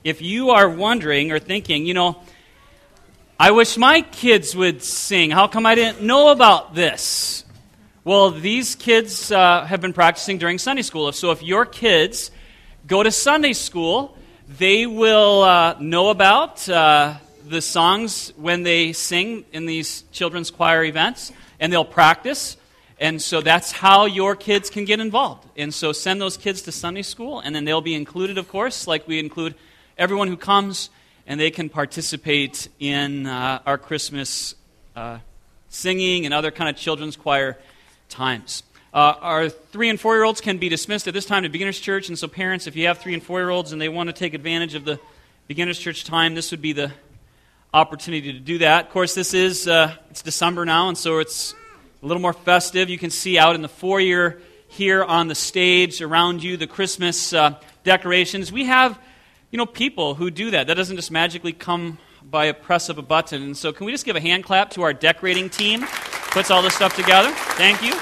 if you are wondering or thinking, I wish my kids would sing. How come I didn't know about this? Well, these kids have been practicing during Sunday school. So if your kids go to Sunday school, they will know about the songs when they sing in these children's choir events, and they'll practice. And so that's how your kids can get involved. And so send those kids to Sunday school, and then they'll be included, of course, like we include everyone who comes, and they can participate in our Christmas singing and other kind of children's choir times. Our 3 and 4-year-olds can be dismissed at this time to Beginners Church, and so parents, if you have 3 and 4-year-olds and they want to take advantage of the Beginners Church time, this would be the opportunity to do that. Of course, this is it's December now, and so it's a little more festive. You can see out in the foyer here on the stage around you the Christmas decorations. We have, people who do that. That doesn't just magically come by a press of a button. And so can we just give a hand clap to our decorating team? Puts all this stuff together. Thank you.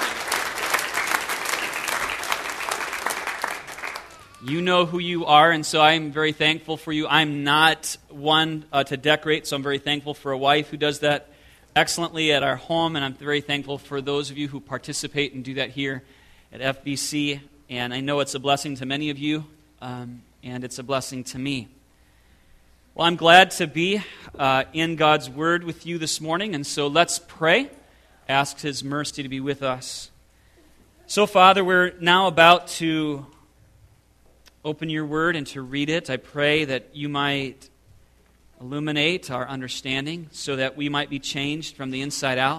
You know who you are, and so I'm very thankful for you. I'm not one to decorate, so I'm very thankful for a wife who does that excellently at our home, and I'm very thankful for those of you who participate and do that here at FBC. And I know it's a blessing to many of you, and it's a blessing to me. Well, I'm glad to be in God's Word with you this morning, and so let's pray. Ask His mercy to be with us. So, Father, we're now about to open your Word and to read it. I pray that you might illuminate our understanding so that we might be changed from the inside out.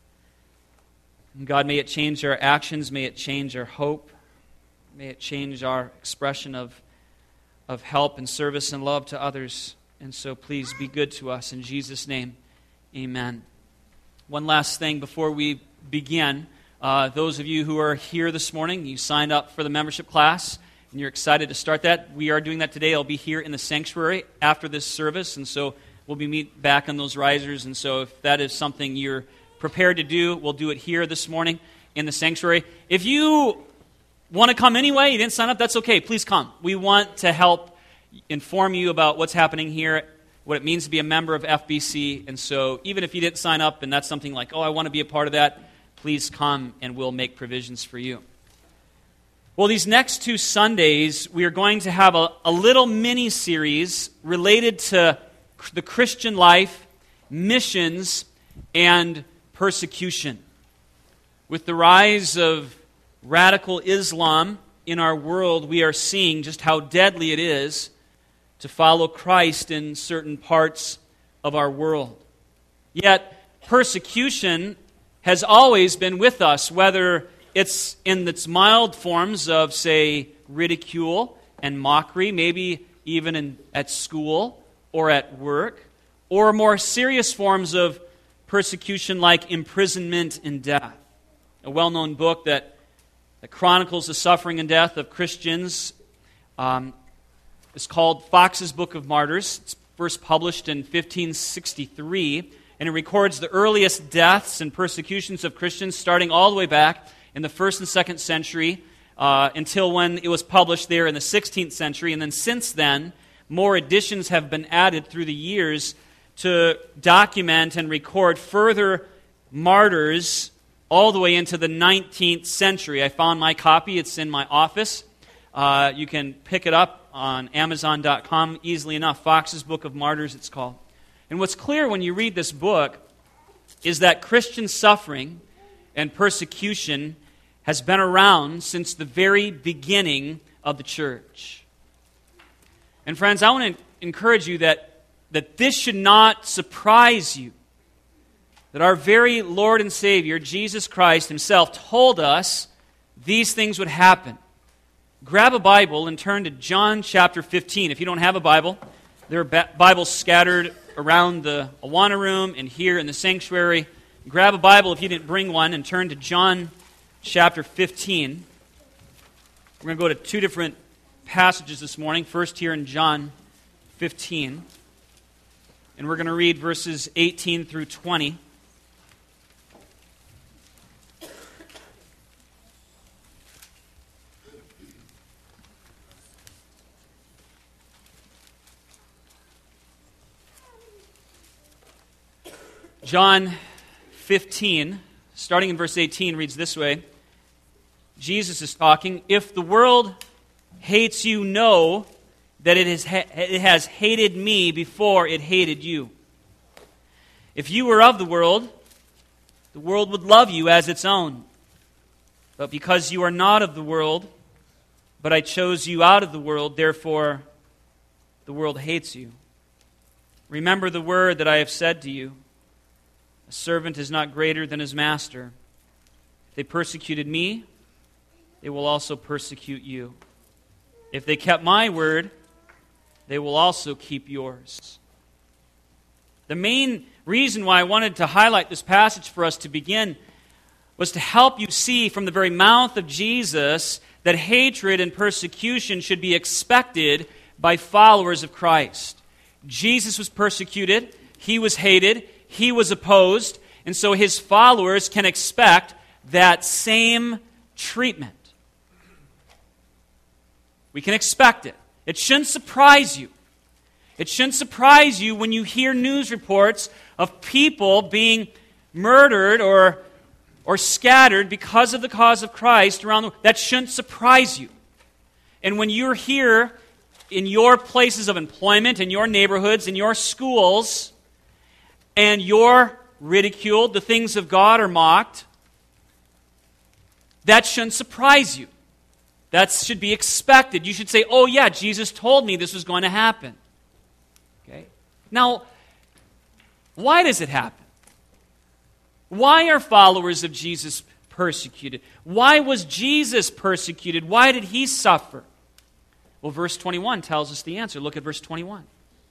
And God, may it change our actions, may it change our hope, may it change our expression of help and service and love to others. And so please be good to us. In Jesus' name, amen. One last thing before we begin. Those of you who are here this morning, you signed up for the membership class, and you're excited to start that. We are doing that today. I'll be here in the sanctuary after this service, and so we'll be meet back on those risers. And so if that is something you're prepared to do, we'll do it here this morning in the sanctuary. If you want to come anyway, you didn't sign up, that's okay. Please come. We want to help inform you about what's happening here, what it means to be a member of FBC. And so even if you didn't sign up and that's something like, I want to be a part of that, please come and we'll make provisions for you. Well, these next 2 Sundays, we are going to have a little mini-series related to the Christian life, missions, and persecution. With the rise of radical Islam in our world, we are seeing just how deadly it is to follow Christ in certain parts of our world. Yet, persecution has always been with us, whether it's in its mild forms of, say, ridicule and mockery, maybe even at school or at work, or more serious forms of persecution like imprisonment and death. A well-known book that chronicles the suffering and death of Christians is called Fox's Book of Martyrs. It's first published in 1563, and it records the earliest deaths and persecutions of Christians starting all the way back in the 1st and 2nd century until when it was published there in the 16th century. And then since then, more editions have been added through the years to document and record further martyrs all the way into the 19th century. I found my copy. It's in my office. You can pick it up on Amazon.com easily enough. Fox's Book of Martyrs, it's called. And what's clear when you read this book is that Christian suffering and persecution has been around since the very beginning of the church. And friends, I want to encourage you that this should not surprise you. That our very Lord and Savior, Jesus Christ Himself, told us these things would happen. Grab a Bible and turn to John chapter 15. If you don't have a Bible, there are Bibles scattered around the Awana room and here in the sanctuary. Grab a Bible if you didn't bring one and turn to John chapter 15. We're going to go to 2 different passages this morning. First here in John 15. And we're going to read verses 18 through 20. John 15, starting in verse 18, reads this way. Jesus is talking. If the world hates you, know that it has hated me before it hated you. If you were of the world would love you as its own. But because you are not of the world, but I chose you out of the world, therefore the world hates you. Remember the word that I have said to you. A servant is not greater than his master. If they persecuted me, they will also persecute you. If they kept my word, they will also keep yours. The main reason why I wanted to highlight this passage for us to begin was to help you see from the very mouth of Jesus that hatred and persecution should be expected by followers of Christ. Jesus was persecuted, he was hated, he was opposed, and so his followers can expect that same treatment. We can expect it. It shouldn't surprise you. It shouldn't surprise you when you hear news reports of people being murdered or scattered because of the cause of Christ around the world. That shouldn't surprise you. And when you're here in your places of employment, in your neighborhoods, in your schools, and you're ridiculed, the things of God are mocked, that shouldn't surprise you. That should be expected. You should say, oh yeah, Jesus told me this was going to happen. Okay? Now, why does it happen? Why are followers of Jesus persecuted? Why was Jesus persecuted? Why did he suffer? Well, verse 21 tells us the answer. Look at verse 21.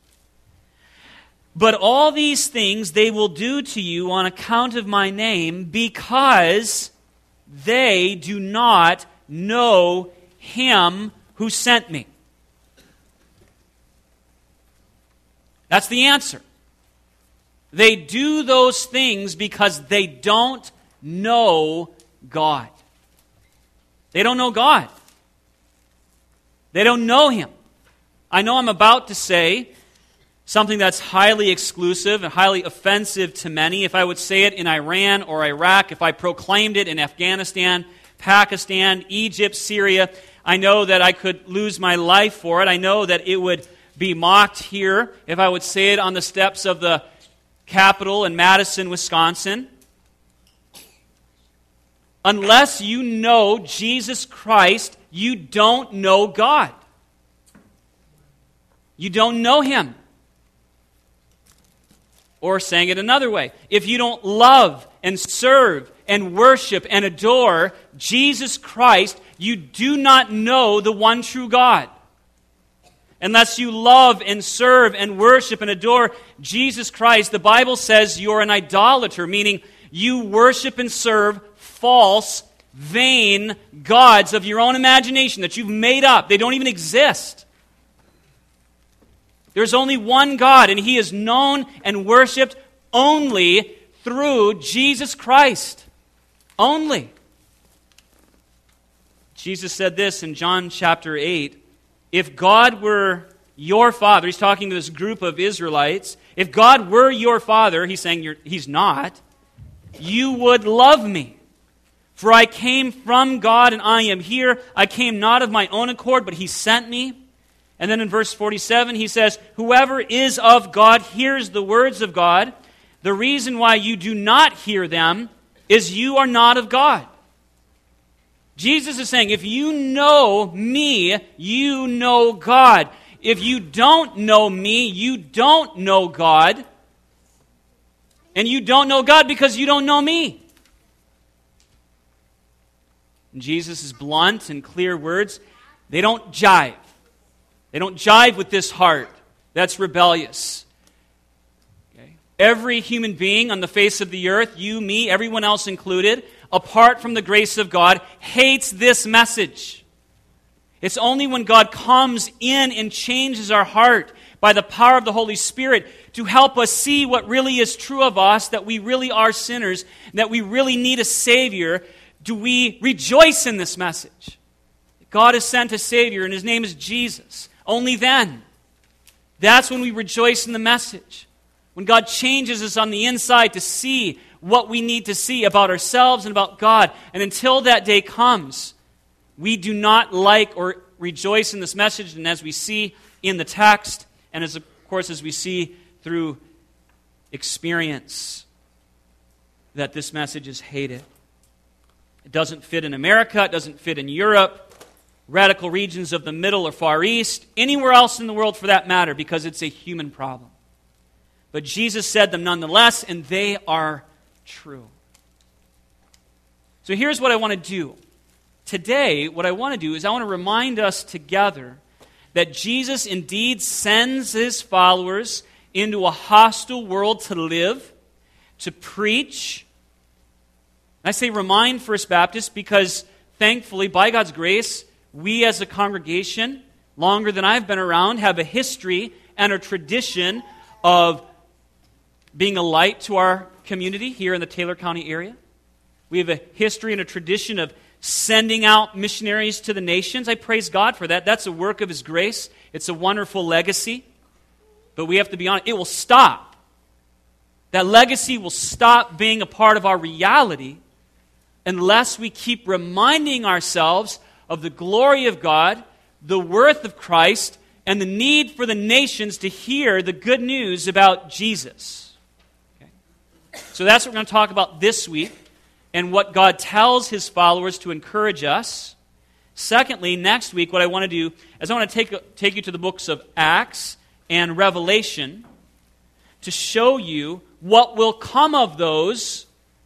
But all these things they will do to you on account of my name, because they do not know him who sent me. That's the answer. They do those things because they don't know God. They don't know God. They don't know him. I know I'm about to say something that's highly exclusive and highly offensive to many. If I would say it in Iran or Iraq, if I proclaimed it in Afghanistan, Pakistan, Egypt, Syria, I know that I could lose my life for it. I know that it would be mocked here if I would say it on the steps of the Capitol in Madison, Wisconsin. Unless you know Jesus Christ, you don't know God. You don't know him. Or saying it another way, if you don't love and serve and worship and adore Jesus Christ, you do not know the one true God. Unless you love and serve and worship and adore Jesus Christ, the Bible says you're an idolater, meaning you worship and serve false, vain gods of your own imagination that you've made up. They don't even exist. There's only one God, and he is known and worshiped only through Jesus Christ. Only. Jesus said this in John chapter 8. If God were your father, he's talking to this group of Israelites. If God were your father, he's saying he's not, you would love me. For I came from God and I am here. I came not of my own accord, but he sent me. And then in verse 47, he says, whoever is of God hears the words of God. The reason why you do not hear them is you are not of God. Jesus is saying, if you know me, you know God. If you don't know me, you don't know God. And you don't know God because you don't know me. And Jesus' blunt and clear words, they don't jive. They don't jive with this heart that's rebellious. Okay? Every human being on the face of the earth, you, me, everyone else included, apart from the grace of God, hates this message. It's only when God comes in and changes our heart by the power of the Holy Spirit to help us see what really is true of us, that we really are sinners, that we really need a Savior, do we rejoice in this message. God has sent a Savior, and his name is Jesus. Only then. That's when we rejoice in the message. When God changes us on the inside to see what we need to see about ourselves and about God. And until that day comes, we do not like or rejoice in this message. And as we see in the text, and as of course as we see through experience, that this message is hated. It doesn't fit in America. It doesn't fit in Europe, radical regions of the Middle or Far East, anywhere else in the world for that matter, because it's a human problem. But Jesus said them nonetheless, and they are true. So here's what I want to do. Today, what I want to do is I want to remind us together that Jesus indeed sends his followers into a hostile world to live, to preach. I say remind First Baptist because thankfully, by God's grace, we as a congregation, longer than I've been around, have a history and a tradition of being a light to our community here in the Taylor County area. We have a history and a tradition of sending out missionaries to the nations. I praise God for that. That's a work of His grace. It's a wonderful legacy. But we have to be honest, it will stop. That legacy will stop being a part of our reality unless we keep reminding ourselves of the glory of God, the worth of Christ, and the need for the nations to hear the good news about Jesus. Okay? So that's what we're going to talk about this week, and what God tells His followers to encourage us. Secondly, next week, what I want to do is I want to take you to the books of Acts and Revelation to show you what will come of those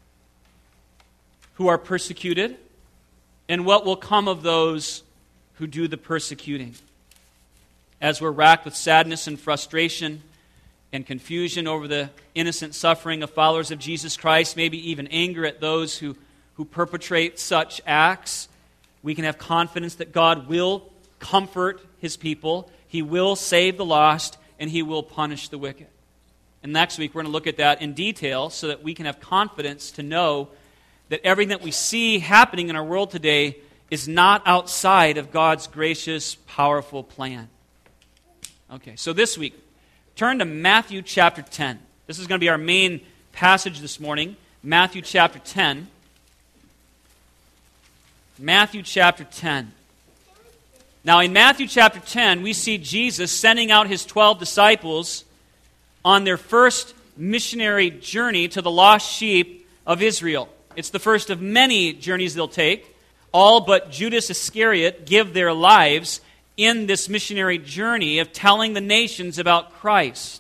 who are persecuted and what will come of those who do the persecuting. As we're racked with sadness and frustration and confusion over the innocent suffering of followers of Jesus Christ, maybe even anger at those who perpetrate such acts, we can have confidence that God will comfort His people, He will save the lost, and He will punish the wicked. And next week we're going to look at that in detail so that we can have confidence to know that everything that we see happening in our world today is not outside of God's gracious, powerful plan. Okay, so this week, turn to Matthew chapter 10. This is going to be our main passage this morning. Matthew chapter 10. Matthew chapter 10. Now, in Matthew chapter 10, we see Jesus sending out His 12 disciples on their first missionary journey to the lost sheep of Israel. It's the first of many journeys they'll take. All but Judas Iscariot give their lives in this missionary journey of telling the nations about Christ.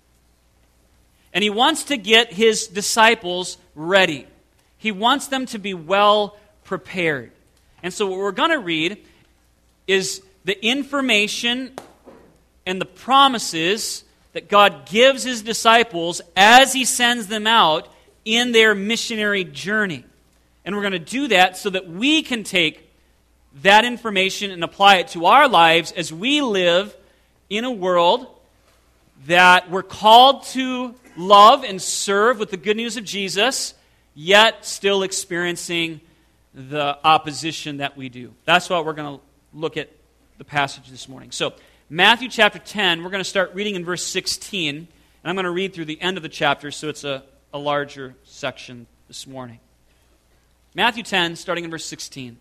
And He wants to get His disciples ready. He wants them to be well prepared. And so what we're going to read is the information and the promises that God gives His disciples as He sends them out in their missionary journey. And we're going to do that so that we can take that information and apply it to our lives as we live in a world that we're called to love and serve with the good news of Jesus, yet still experiencing the opposition that we do. That's why we're going to look at the passage this morning. So, Matthew chapter 10, we're going to start reading in verse 16, and I'm going to read through the end of the chapter, so it's a larger section this morning. Matthew 10, starting in verse 16.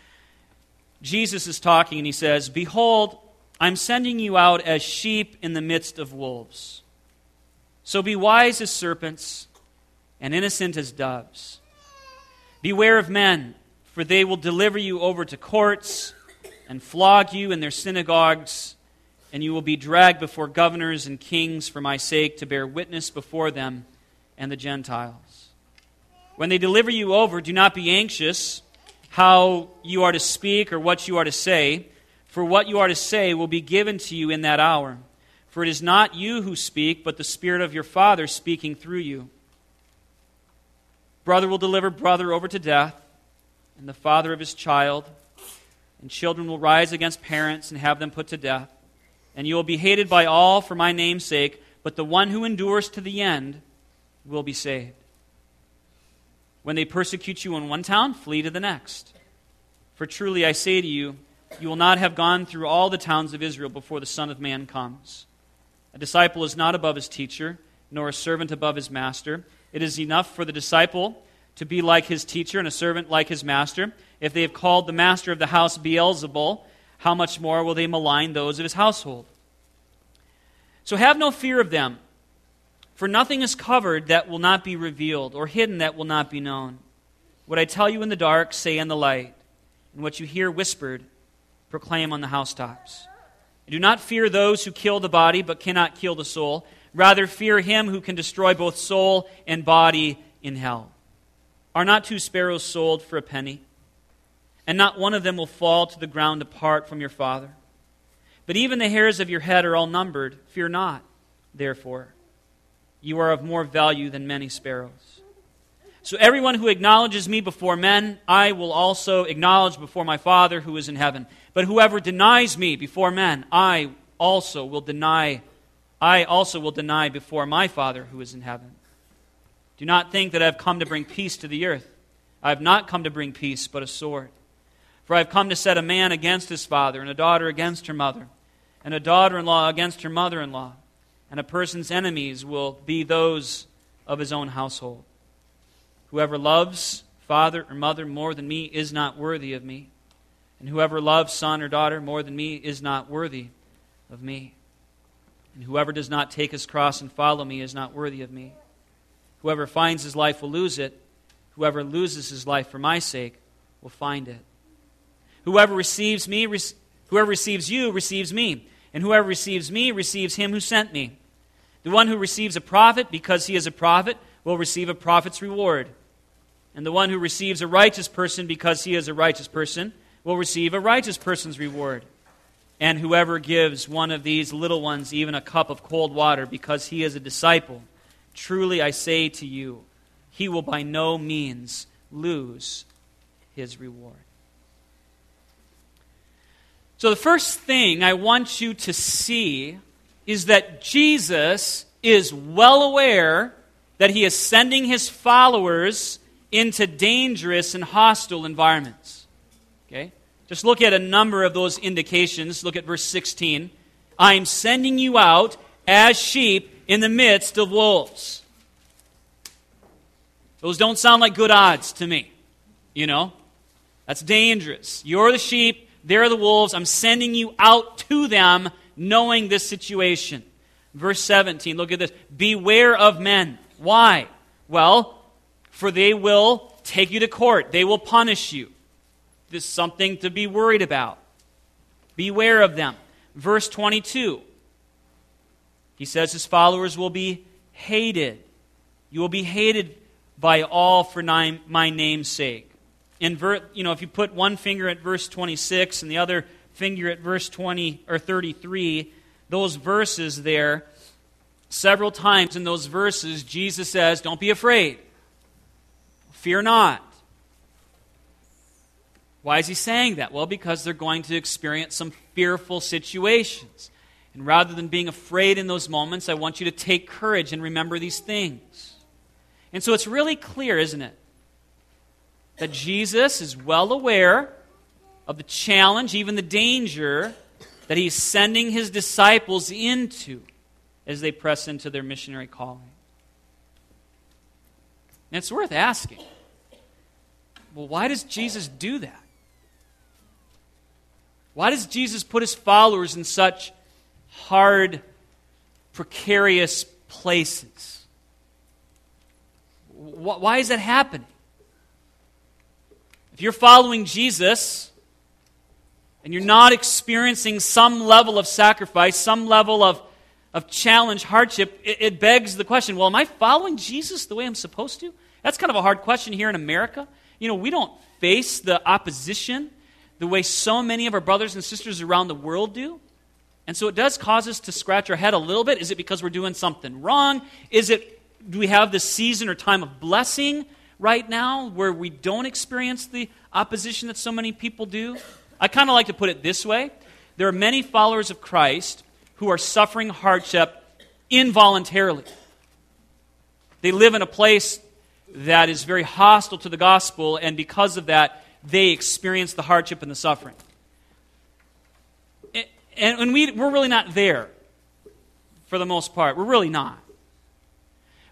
Jesus is talking, and He says, "Behold, I'm sending you out as sheep in the midst of wolves. So be wise as serpents and innocent as doves. Beware of men, for they will deliver you over to courts and flog you in their synagogues, and you will be dragged before governors and kings for my sake to bear witness before them and the Gentiles. When they deliver you over, do not be anxious how you are to speak or what you are to say, for what you are to say will be given to you in that hour. For it is not you who speak, but the Spirit of your Father speaking through you. Brother will deliver brother over to death, and the father of his child, and children will rise against parents and have them put to death. And you will be hated by all for my name's sake, but the one who endures to the end will be saved. When they persecute you in one town, flee to the next. For truly I say to you, you will not have gone through all the towns of Israel before the Son of Man comes. A disciple is not above his teacher, nor a servant above his master. It is enough for the disciple to be like his teacher and a servant like his master. If they have called the master of the house Beelzebul, how much more will they malign those of his household? So have no fear of them, for nothing is covered that will not be revealed, or hidden that will not be known. What I tell you in the dark, say in the light, and what you hear whispered, proclaim on the housetops. Do not fear those who kill the body, but cannot kill the soul. Rather fear him who can destroy both soul and body in hell. Are not 2 sparrows sold for a penny? And not one of them will fall to the ground apart from your Father. But even the hairs of your head are all numbered. Fear not, therefore. You are of more value than many sparrows. So everyone who acknowledges me before men, I will also acknowledge before my Father who is in heaven. But whoever denies me before men, I also will deny before my Father who is in heaven. Do not think that I have come to bring peace to the earth. I have not come to bring peace, but a sword. For I have come to set a man against his father, and a daughter against her mother, and a daughter-in-law against her mother-in-law. And a person's enemies will be those of his own household. Whoever loves father or mother more than me is not worthy of me. And whoever loves son or daughter more than me is not worthy of me. And whoever does not take his cross and follow me is not worthy of me. Whoever finds his life will lose it. Whoever loses his life for my sake will find it. Whoever receives you receives me. And whoever receives me receives him who sent me. The one who receives a prophet because he is a prophet will receive a prophet's reward. And the one who receives a righteous person because he is a righteous person will receive a righteous person's reward. And whoever gives one of these little ones even a cup of cold water because he is a disciple, truly I say to you, he will by no means lose his reward. So the first thing I want you to see is that Jesus is well aware that he is sending his followers into dangerous and hostile environments. Okay? Just look at a number of those indications. Look at verse 16. I'm sending you out as sheep in the midst of wolves. Those don't sound like good odds to me. You know? That's dangerous. You're the sheep. They're the wolves. I'm sending you out to them knowing this situation. Verse 17, look at this. Beware of men. Why? Well, for they will take you to court. They will punish you. This is something to be worried about. Beware of them. Verse 22, he says his followers will be hated. You will be hated by all for my name's sake. If you put one finger at verse 26 and the other finger at verse 20 or 33, those verses there, several times in those verses, Jesus says, don't be afraid. Fear not. Why is he saying that? Well, because they're going to experience some fearful situations. And rather than being afraid in those moments, I want you to take courage and remember these things. And so it's really clear, isn't it? That Jesus is well aware of the challenge, even the danger, that he's sending his disciples into as they press into their missionary calling. And it's worth asking, well, why does Jesus do that? Why does Jesus put his followers in such hard, precarious places? Why is that happening? If you're following Jesus and you're not experiencing some level of sacrifice, some level of challenge, hardship, it begs the question, well, am I following Jesus the way I'm supposed to? That's kind of a hard question here in America. You know, we don't face the opposition the way so many of our brothers and sisters around the world do. And so it does cause us to scratch our head a little bit. Is it because we're doing something wrong? Do we have this season or time of blessing right now where we don't experience the opposition that so many people do? I kind of like to put it this way. There are many followers of Christ who are suffering hardship involuntarily. They live in a place that is very hostile to the gospel, and because of that, they experience the hardship and the suffering. And we're really not there for the most part. We're really not.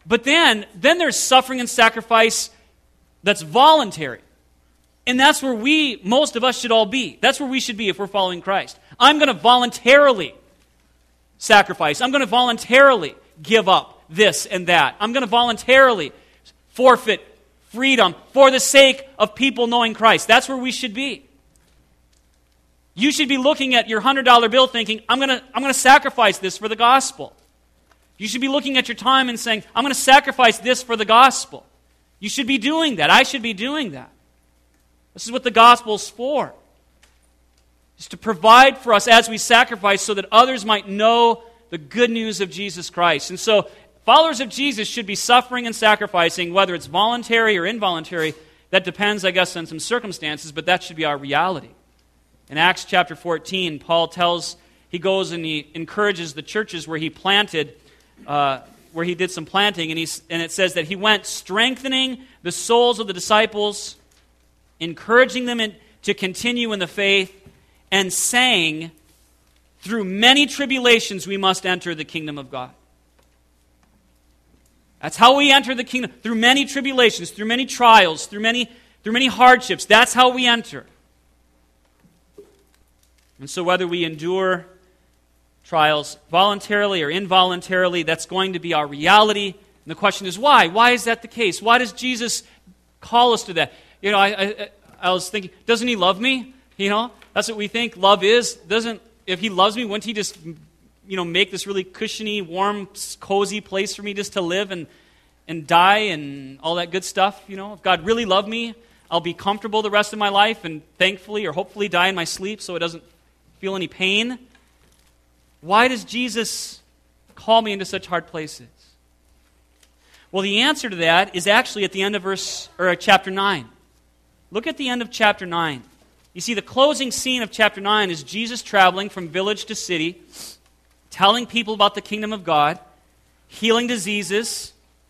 But then there's suffering and sacrifice that's voluntary. And that's where most of us should all be. That's where we should be if we're following Christ. I'm going to voluntarily sacrifice. I'm going to voluntarily give up this and that. I'm going to voluntarily forfeit freedom for the sake of people knowing Christ. That's where we should be. You should be looking at your $100 bill thinking, I'm going to sacrifice this for the gospel. You should be looking at your time and saying, I'm going to sacrifice this for the gospel. You should be doing that. I should be doing that. This is what the gospel's for. It's to provide for us as we sacrifice so that others might know the good news of Jesus Christ. And so, followers of Jesus should be suffering and sacrificing, whether it's voluntary or involuntary. That depends, I guess, on some circumstances, but that should be our reality. In Acts chapter 14, Paul he goes and he encourages the churches where he planted, where he did some planting, and it says that he went strengthening the souls of the disciples, encouraging them to continue in the faith, and saying, through many tribulations we must enter the kingdom of God. That's how we enter the kingdom, through many tribulations, through many trials, through many hardships. That's how we enter. And so whether we endure trials voluntarily or involuntarily, that's going to be our reality. And the question is why? Why is that the case? Why does Jesus call us to that? You know, I was thinking, doesn't he love me? You know, that's what we think love is. If he loves me, wouldn't he just, make this really cushiony, warm, cozy place for me just to live and die and all that good stuff? You know, if God really loved me, I'll be comfortable the rest of my life and thankfully or hopefully die in my sleep so it doesn't feel any pain. Why does Jesus call me into such hard places? Well, the answer to that is actually at the end of chapter 9. Look at the end of chapter 9. You see, the closing scene of chapter 9 is Jesus traveling from village to city, telling people about the kingdom of God, healing diseases.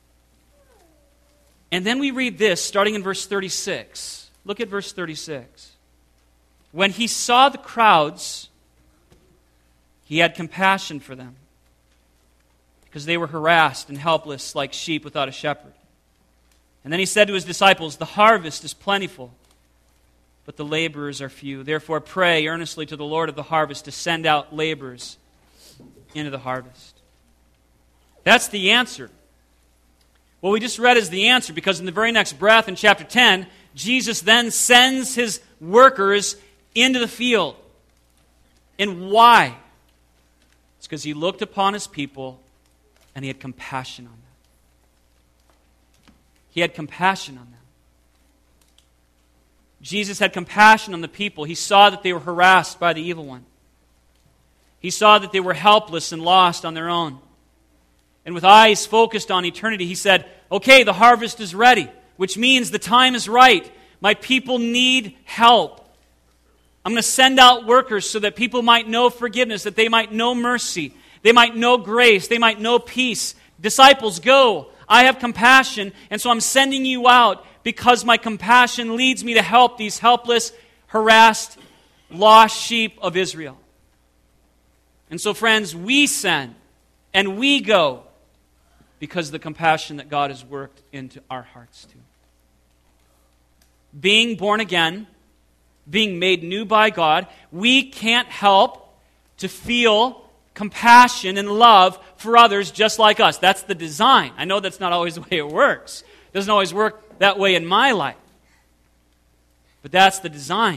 And then we read this, starting in verse 36. Look at verse 36. When he saw the crowds, he had compassion for them, because they were harassed and helpless like sheep without a shepherd. And then he said to his disciples, the harvest is plentiful, but the laborers are few. Therefore pray earnestly to the Lord of the harvest to send out laborers into the harvest. That's the answer. What we just read is the answer, because in the very next breath in chapter 10, Jesus then sends his workers into the field. And why? It's because he looked upon his people and he had compassion on them. He had compassion on them. Jesus had compassion on the people. He saw that they were harassed by the evil one. He saw that they were helpless and lost on their own. And with eyes focused on eternity, he said, okay, the harvest is ready, which means the time is right. My people need help. I'm going to send out workers so that people might know forgiveness, that they might know mercy, they might know grace, they might know peace. Disciples, go. I have compassion, and so I'm sending you out because my compassion leads me to help these helpless, harassed, lost sheep of Israel. And so, friends, we send and we go because of the compassion that God has worked into our hearts too. Being born again, being made new by God, we can't help to feel compassion and love for others just like us. That's the design. I know that's not always the way it works. It doesn't always work that way in my life. But that's the design.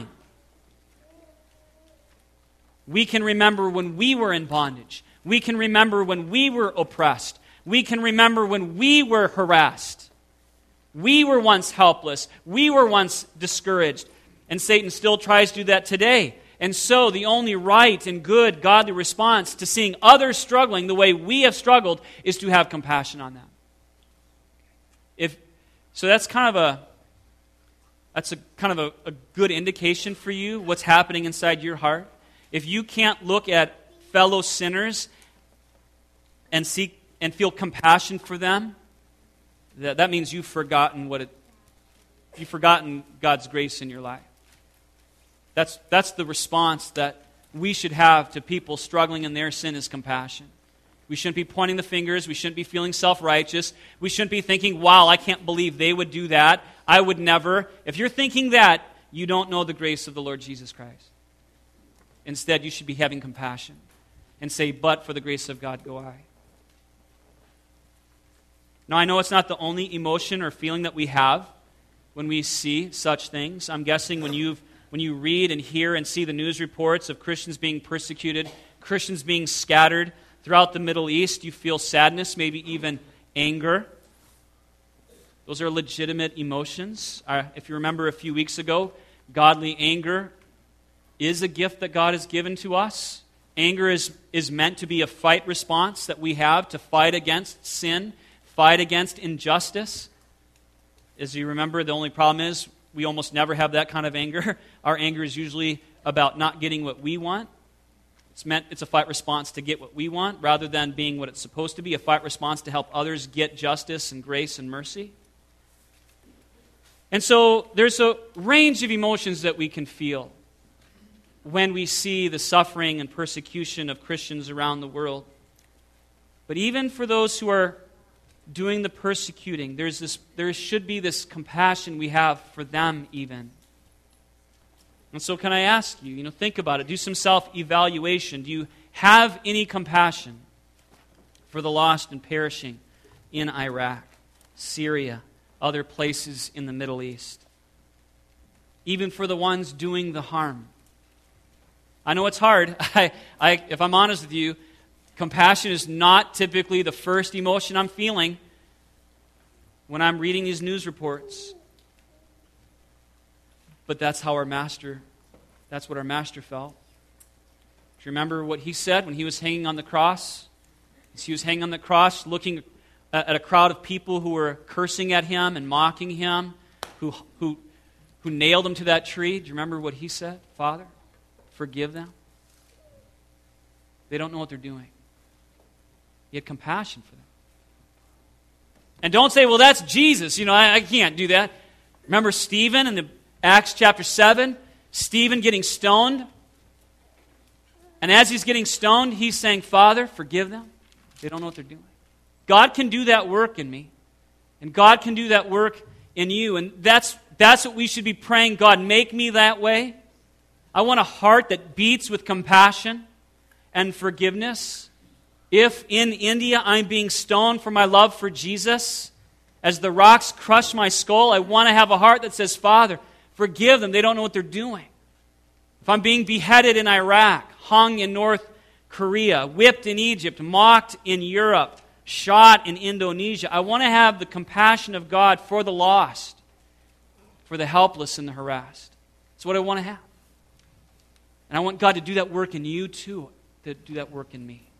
We can remember when we were in bondage. We can remember when we were oppressed. We can remember when we were harassed. We were once helpless. We were once discouraged. And Satan still tries to do that today. And so the only right and good, godly response to seeing others struggling the way we have struggled is to have compassion on them. So that's kind of a good indication for you what's happening inside your heart. If you can't look at fellow sinners and seek and feel compassion for them, that means you've forgotten God's grace in your life. That's the response that we should have to people struggling in their sin, is compassion. We shouldn't be pointing the fingers. We shouldn't be feeling self-righteous. We shouldn't be thinking, wow, I can't believe they would do that. I would never. If you're thinking that, you don't know the grace of the Lord Jesus Christ. Instead, you should be having compassion and say, but for the grace of God go I. Now, I know it's not the only emotion or feeling that we have when we see such things. I'm guessing when you read and hear and see the news reports of Christians being persecuted, Christians being scattered throughout the Middle East, you feel sadness, maybe even anger. Those are legitimate emotions. If you remember a few weeks ago, godly anger is a gift that God has given to us. Anger is meant to be a fight response that we have to fight against sin, fight against injustice. As you remember, the only problem is we almost never have that kind of anger. Our anger is usually about not getting what we want. It's a fight response to get what we want rather than being what it's supposed to be, a fight response to help others get justice and grace and mercy. And so there's a range of emotions that we can feel when we see the suffering and persecution of Christians around the world. But even for those who are doing the persecuting, there should be this compassion we have for them even. And so can I ask you, think about it. Do some self-evaluation. Do you have any compassion for the lost and perishing in Iraq, Syria, other places in the Middle East? Even for the ones doing the harm. I know it's hard. If I'm honest with you, compassion is not typically the first emotion I'm feeling when I'm reading these news reports. But that's what our Master felt. Do you remember what he said when he was hanging on the cross? As he was hanging on the cross, looking at a crowd of people who were cursing at him and mocking him, who nailed him to that tree. Do you remember what he said? Father, forgive them. They don't know what they're doing. He had compassion for them. And don't say, well, that's Jesus. I can't do that. Remember Stephen in the Acts chapter 7? Stephen getting stoned. And as he's getting stoned, he's saying, Father, forgive them. They don't know what they're doing. God can do that work in me. And God can do that work in you. And that's what we should be praying. God, make me that way. I want a heart that beats with compassion and forgiveness. If in India I'm being stoned for my love for Jesus, as the rocks crush my skull, I want to have a heart that says, Father, forgive them. They don't know what they're doing. If I'm being beheaded in Iraq, hung in North Korea, whipped in Egypt, mocked in Europe, shot in Indonesia, I want to have the compassion of God for the lost, for the helpless and the harassed. That's what I want to have. And I want God to do that work in you too, to do that work in me.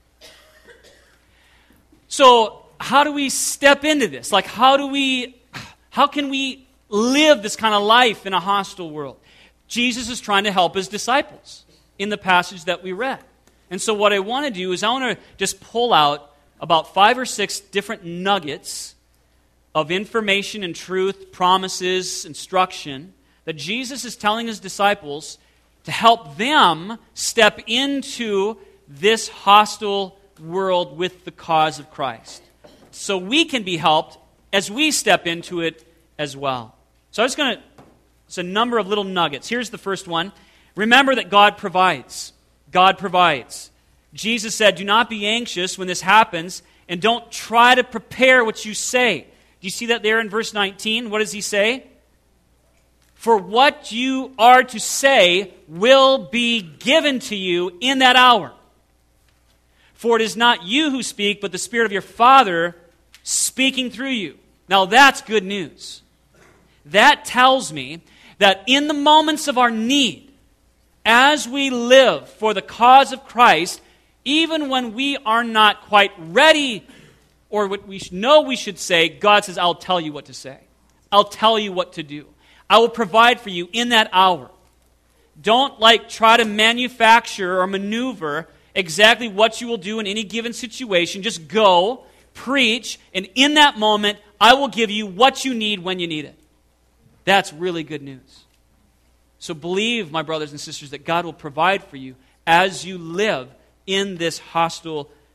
So, how do we step into this? How can we live this kind of life in a hostile world? Jesus is trying to help his disciples in the passage that we read. And so what I want to do is I want to just pull out about 5 or 6 different nuggets of information and truth, promises, instruction that Jesus is telling his disciples to help them step into this hostile world with the cause of Christ. So we can be helped as we step into it as well. So it's a number of little nuggets. Here's the first one. Remember that God provides. God provides. Jesus said, do not be anxious when this happens, and don't try to prepare what you say. Do you see that there in verse 19? What does he say? For what you are to say will be given to you in that hour. For it is not you who speak, but the Spirit of your Father speaking through you. Now that's good news. That tells me that in the moments of our need, as we live for the cause of Christ, even when we are not quite ready or what we know we should say, God says, I'll tell you what to say. I'll tell you what to do. I will provide for you in that hour. Don't try to manufacture or maneuver exactly what you will do in any given situation. Just go, preach, and in that moment, I will give you what you need when you need it. That's really good news. So believe, my brothers and sisters, that God will provide for you as you live in this hostile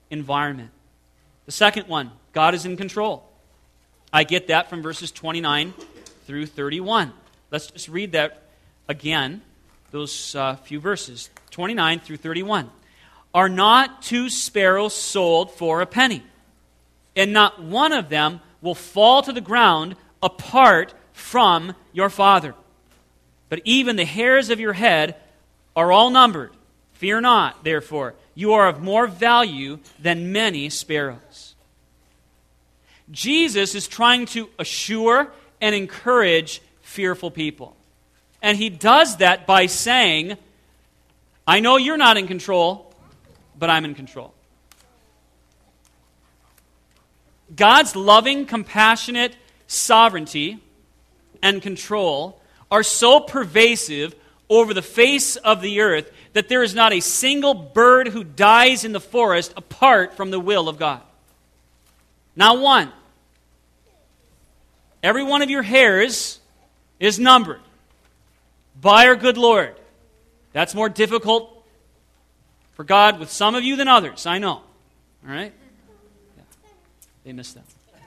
environment. The second one, God is in control. I get that from verses 29 through 31. Let's just read that again, those few verses, 29 through 31. Are not 2 sparrows sold for a penny? And not one of them will fall to the ground apart from your Father. But even the hairs of your head are all numbered. Fear not, therefore. You are of more value than many sparrows. Jesus is trying to assure and encourage fearful people. And he does that by saying, I know you're not in control, but I'm in control. God's loving, compassionate sovereignty and control are so pervasive over the face of the earth that there is not a single bird who dies in the forest apart from the will of God. Not one. Every one of your hairs is numbered by our good Lord. That's more difficult for God with some of you than others, I know. All right? Yeah. They missed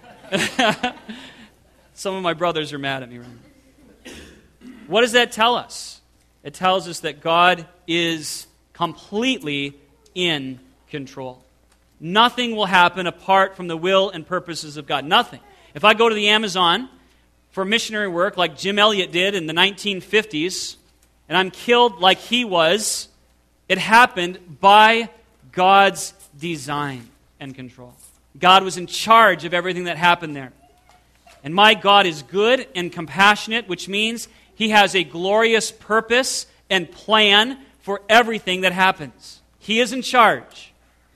that. Some of my brothers are mad at me right now. What does that tell us? It tells us that God is completely in control. Nothing will happen apart from the will and purposes of God. Nothing. If I go to the Amazon for missionary work like Jim Elliot did in the 1950s, and I'm killed like he was, it happened by God's design and control. God was in charge of everything that happened there. And my God is good and compassionate, which means He has a glorious purpose and plan for everything that happens. He is in charge.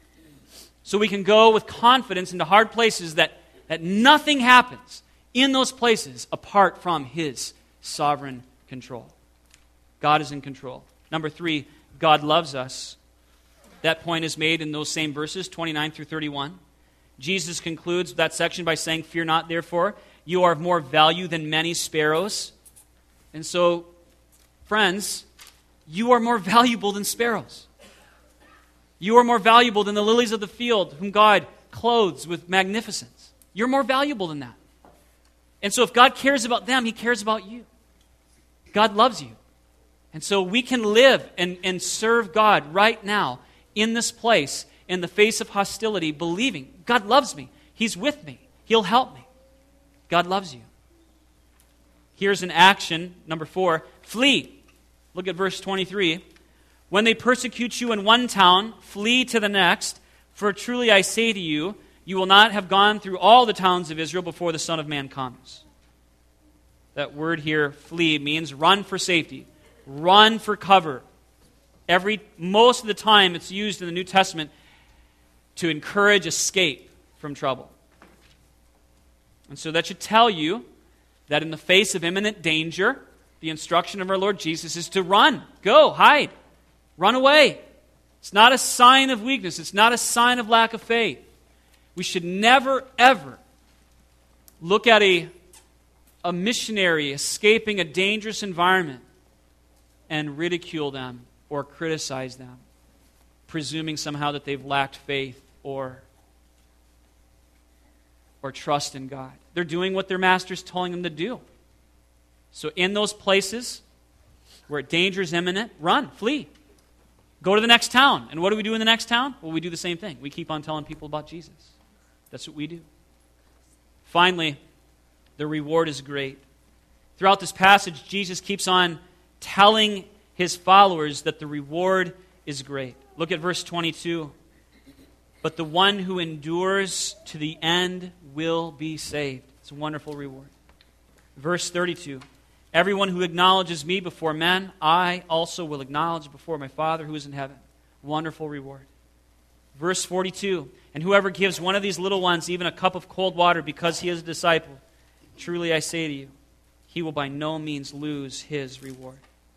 So we can go with confidence into hard places that nothing happens in those places apart from His sovereign control. God is in control. Number 3, God loves us. That point is made in those same verses, 29 through 31. Jesus concludes that section by saying, Fear not, therefore, you are of more value than many sparrows. And so, friends, you are more valuable than sparrows. You are more valuable than the lilies of the field, whom God clothes with magnificence. You're more valuable than that. And so if God cares about them, He cares about you. God loves you. And so we can live and serve God right now in this place, in the face of hostility, believing God loves me. He's with me. He'll help me. God loves you. Here's an action, number 4, flee. Look at verse 23. When they persecute you in one town, flee to the next, for truly I say to you, you will not have gone through all the towns of Israel before the Son of Man comes. That word here, flee, means run for safety. Run for cover. Most of the time it's used in the New Testament to encourage escape from trouble. And so that should tell you that in the face of imminent danger, the instruction of our Lord Jesus is to run. Go, hide, run away. It's not a sign of weakness. It's not a sign of lack of faith. We should never, ever look at a missionary escaping a dangerous environment and ridicule them or criticize them, presuming somehow that they've lacked faith or trust in God. They're doing what their master's telling them to do. So in those places where danger is imminent, run, flee. Go to the next town. And what do we do in the next town? Well, we do the same thing. We keep on telling people about Jesus. That's what we do. Finally, the reward is great. Throughout this passage, Jesus keeps on telling His followers that the reward is great. Look at verse 22. But the one who endures to the end will be saved. It's a wonderful reward. Verse 32. Everyone who acknowledges me before men, I also will acknowledge before my Father who is in heaven. Wonderful reward. Verse 42. And whoever gives one of these little ones even a cup of cold water because he is a disciple, truly I say to you, he will by no means lose his reward.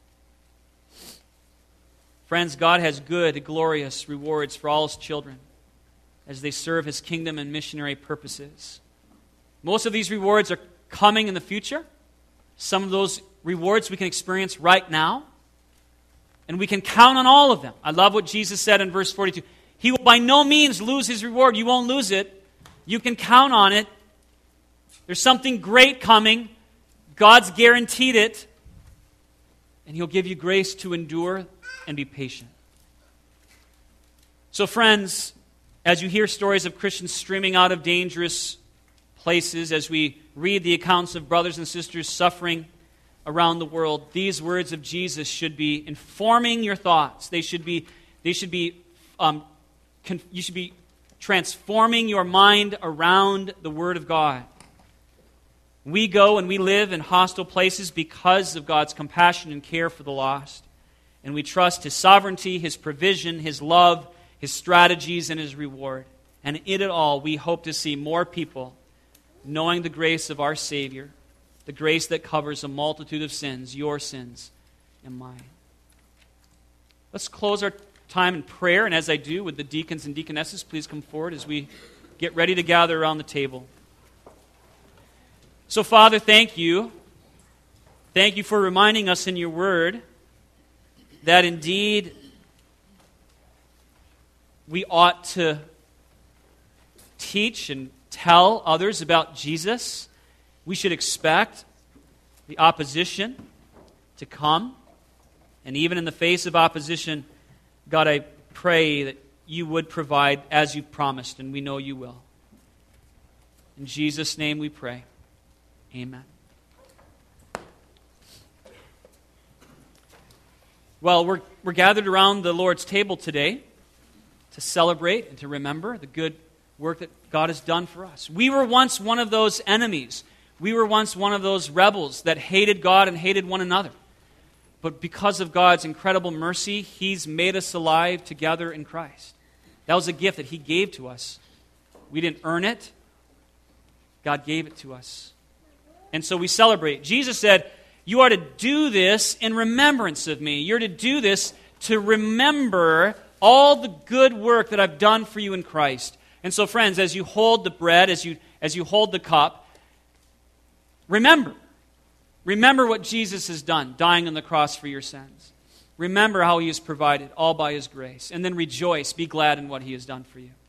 Friends, God has good, glorious rewards for all His children as they serve His kingdom and missionary purposes. Most of these rewards are coming in the future. Some of those rewards we can experience right now. And we can count on all of them. I love what Jesus said in verse 42. He will by no means lose his reward. You won't lose it. You can count on it. There's something great coming. God's guaranteed it. And He'll give you grace to endure and be patient. So friends, as you hear stories of Christians streaming out of dangerous places, as we read the accounts of brothers and sisters suffering around the world, these words of Jesus should be informing your thoughts. You should be transforming your mind around the Word of God. We go and we live in hostile places because of God's compassion and care for the lost. And we trust His sovereignty, His provision, His love, His strategies, and His reward. And in it all, we hope to see more people knowing the grace of our Savior, the grace that covers a multitude of sins, your sins and mine. Let's close our time in prayer, and as I do, with the deacons and deaconesses, please come forward as we get ready to gather around the table. So, Father, thank you. Thank you for reminding us in your word that indeed we ought to teach and tell others about Jesus. We should expect the opposition to come. And even in the face of opposition, God, I pray that you would provide as you promised, and we know you will. In Jesus' name we pray. Amen. Well, we're gathered around the Lord's table today to celebrate and to remember the good work that God has done for us. We were once one of those enemies. We were once one of those rebels that hated God and hated one another. But because of God's incredible mercy, He's made us alive together in Christ. That was a gift that He gave to us. We didn't earn it. God gave it to us. And so we celebrate. Jesus said, you are to do this in remembrance of me. You're to do this to remember all the good work that I've done for you in Christ. And so, friends, as you hold the bread, as you hold the cup, remember. Remember what Jesus has done, dying on the cross for your sins. Remember how He has provided, all by His grace. And then rejoice, be glad in what He has done for you.